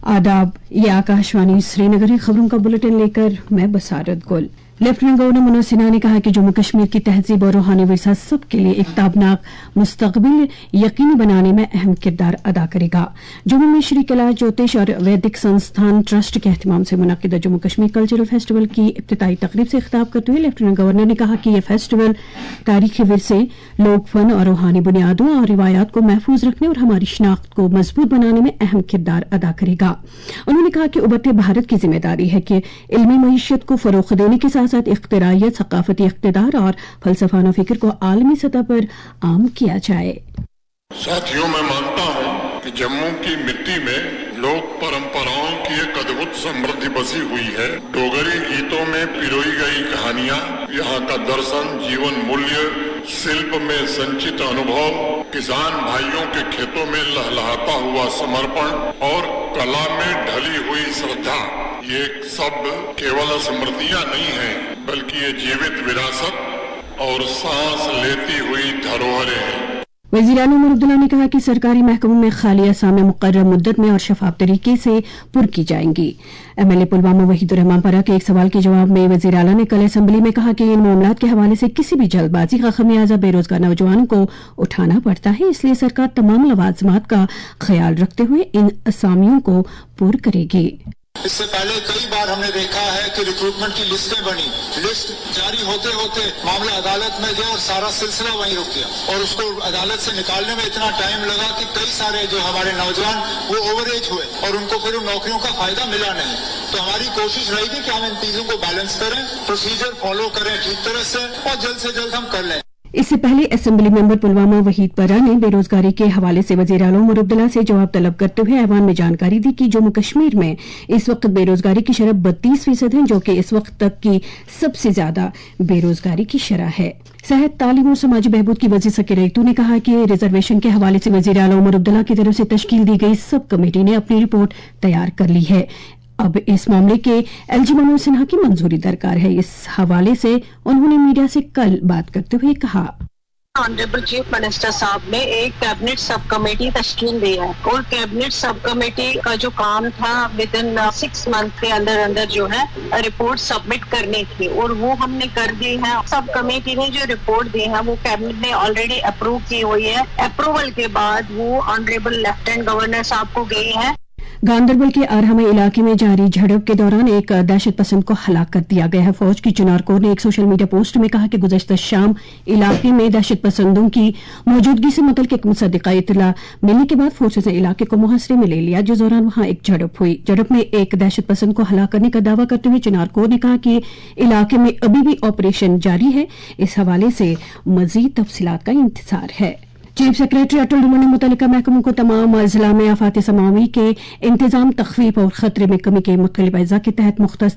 आदाब, ये आकाशवाणी श्रीनगर है। खबरों का बुलेटिन लेकर मैं बसारत गुल। लेफ्टिनेंट गवर्नर मनोज सिन्हा ने कहा कि जम्मू कश्मीर की तहजीब और रूहानी विरसा सबके लिए एक ताबनाक मुस्तकबिल यकीनी बनाने में अहम किरदार अदा करेगा। जम्मू में श्री कैलाश ज्योतिष और वैदिक संस्थान ट्रस्ट के एहतमाम से मुनक्किदा जम्मू कश्मीर कल्चरल फेस्टिवल की इब्तिदाई तकरीब से खिताब करते हुए लेफ्टिनेंट गवर्नर ने कहा कि यह फेस्टिवल तारीखी विरसे, लोक फन और रूहानी बुनियादों और रिवायात को महफूज रखने और हमारी शनाख्त को मजबूत बनाने में अहम किरदार अदा करेगा। उन्होंने कहा कि उभरते भारत की जिम्मेदारी है कि इल्मी मईशत को फरोख देने के साथ साथ इख्तिरारियत, सकाफती इख्तिदार और फलसफाना फिक्र को आलमी सतह पर आम किया जाए। साथियों, मैं मानता हूं कि जम्मू की मिट्टी में लोक परंपराओं की एक अद्भुत समृद्धि बसी हुई है। डोगरी गीतों में पिरोई गई कहानियां, यहाँ का दर्शन, जीवन मूल्य, शिल्प में संचित अनुभव, किसान भाइयों के खेतों में लहलहाता हुआ समर्पण और कला में ढली हुई श्रद्धा, ये सब केवल स्मृतियां नहीं हैं, बल्कि ये जीवित विरासत और सांस लेती हुई धरोहरें हैं। वज़ीर आला उमर अब्दुल्ला ने कहा कि सरकारी महकमों में खाली असामियां मुकर्रर मुद्दत में और शफाफ तरीके से पुर की जाएंगी। एमएलए पुलवामा वहीदुर रहमान परा के एक सवाल के जवाब में वज़ीर आला ने कल असेंबली में कहा कि इन मामलात के हवाले से किसी भी जल्दबाजी का खमियाजा बेरोजगार नौजवानों को उठाना पड़ता है, इसलिए सरकार तमाम लवाजमात का ख्याल रखते हुए इन असामियों को पुर करेगी। इससे पहले कई बार हमने देखा है कि रिक्रूटमेंट की लिस्टें बनी, लिस्ट जारी होते होते मामला अदालत में गया और सारा सिलसिला वहीं रुक गया और उसको अदालत से निकालने में इतना टाइम लगा कि कई सारे जो हमारे नौजवान वो ओवर एज हुए और उनको फिर उन नौकरियों का फायदा मिला नहीं। तो हमारी कोशिश रहेगी कि हम इन चीजों को बैलेंस करें, प्रोसीजर फॉलो करें ठीक तरह से और जल्द से जल्द हम कर लें। इससे पहले असेंबली मेंबर पुलवामा वहीद परा ने बेरोजगारी के हवाले से वज़ीर आला उमर अब्दुल्ला से जवाब तलब करते हुए ऐवान में जानकारी दी कि जम्मू कश्मीर में इस वक्त बेरोजगारी की शरह 32% है, जो कि इस वक्त तक की सबसे ज्यादा बेरोजगारी की शरह है। सेहत, तालीम और समाजी बहबूद की वज़ीर सकीर रेतू ने कहा कि रिजर्वेशन के हवाले से वज़ीर आला उमर अब्दुल्ला की तरफ से तश्कील दी गई सब कमेटी ने अपनी रिपोर्ट तैयार कर ली है। अब इस मामले के एलजी मनोज सिन्हा की मंजूरी दरकार है। इस हवाले से उन्होंने मीडिया से कल बात करते हुए कहा, ऑनरेबल चीफ मिनिस्टर साहब ने एक कैबिनेट सब कमेटी तश्कील दी है और कैबिनेट सब कमेटी का जो काम था विद इन 6 मंथ के अंदर अंदर जो है रिपोर्ट सबमिट करनी थी और वो हमने कर दी है। सब कमेटी ने जो रिपोर्ट दी है वो कैबिनेट ने ऑलरेडी अप्रूव की हुई है। अप्रूवल के बाद वो ऑनरेबल लेफ्टिनेंट गवर्नर साहब को गई है। गांदरबल के आरहमा इलाके में जारी झड़प के दौरान एक दहशत पसंद को हलाक कर दिया गया है। फौज की चिनार कोर ने एक सोशल मीडिया पोस्ट में कहा कि गुज़श्ता शाम इलाके में दहशत पसंदों की मौजूदगी से मुतल्लिक़ एक मुसद्दिक़ा इत्तला मिलने के बाद फोर्सेज ने इलाके को मुहासरे में ले लिया, जिस दौरान वहां एक झड़प हुई। झड़प में एक दहशत पसंद को हलाक करने का दावा करते हुए चिनार कोर ने कहा कि इलाके में अभी भी ऑपरेशन जारी है। इस हवाले से मजीद तफसीलात का इंतजार है। चीफ सेक्रेटरी अटल डुल्लू ने मुतल्लिका महकमों को तमाम जिला में आफात समावी के इंतजाम, तखफीफ और खतरे में कमी के मुख्तलिफ अज़ा के तहत मुख्तस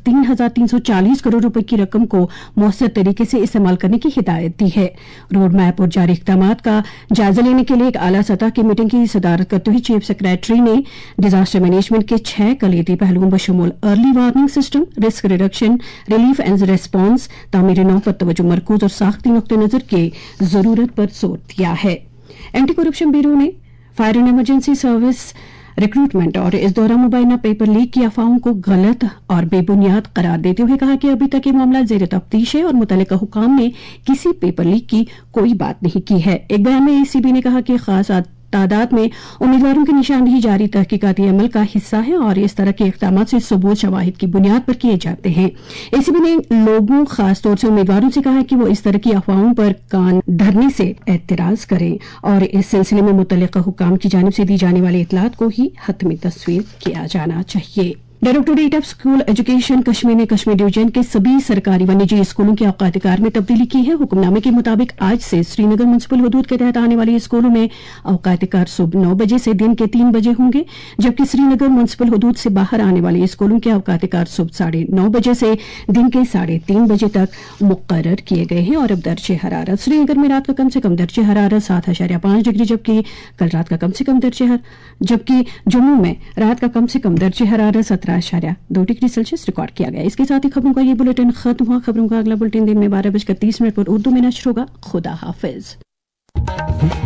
3,340 करोड़ रुपए की रकम को मौसर तरीके से इस्तेमाल करने की हिदायत दी है। रोड मैप और जारी इक़दामात का जायजा लेने के लिए एक आला सतह की मीटिंग की सदारत करते हुए चीफ सेक्रेटरी ने डिजास्टर मैनेजमेंट के 6 कलीदी पहलुओं बशमूल early warning system, risk reduction, relief and response, तामीर नौ पर तवज्जो मरकूज और साख्ती नुक्ते नजर के जरूरत पर जोर दिया है। एंटी करप्शन ब्यूरो ने fire and emergency service recruitment और इस दौरान मुबैना पेपर लीक की अफवाहों को गलत और बेबुनियाद करार देते हुए कहा कि अभी तक ये मामला ज़ेर तफ्तीश है और मुतल्लिका हुकाम ने किसी पेपर लीक की कोई बात नहीं की है। एक बयान में एसीबी ने कहा कि खास तादाद में उम्मीदवारों की निशानदेही जारी तहकीकाती अमल का हिस्सा है और इस तरह के इक़दाम से सबूत शवाहिद की बुनियाद पर किए जाते हैं। एसीबी ने लोगों, खासतौर से उम्मीदवारों से कहा कि वो इस तरह की अफवाहों पर कान धरने से एतराज करें और इस सिलसिले में मुतल्लिका हुकाम की जानिब से दी जाने वाली इतलात को ही हतमी तस्वीर किया जाना चाहिए। Directorate of school education Kashmir ने कश्मीर डिवीजन के सभी सरकारी व निजी स्कूलों के औकात कार में तब्दीली की है। हुक्मनामे के मुताबिक आज से श्रीनगर म्युनिसिपल हदूद के तहत आने वाले स्कूलों में औकात कार सुबह 9 बजे से दिन के 3 बजे होंगे, जबकि श्रीनगर म्युनिसिपल हदूद से बाहर आने वाले स्कूलों के औकात कार सुबह 9:30 बजे से दिन के 3:30 बजे तक मुकर्रर किए गए हैं। और अब दर्जे हरारत श्रीनगर में रात का कम से कम दर्जे हरारत 7.5 डिग्री, जबकि कल रात का कम से कम दर्जे जबकि जम्मू में रात का कम से कम दर्जे हरारत 17.2 डिग्री सेल्सियस रिकॉर्ड किया गया। इसके साथ ही खबरों का ये बुलेटिन खत्म हुआ। खबरों का अगला बुलेटिन दिन में 12:30 में उर्दू में नश्र होगा। खुदा हाफिज।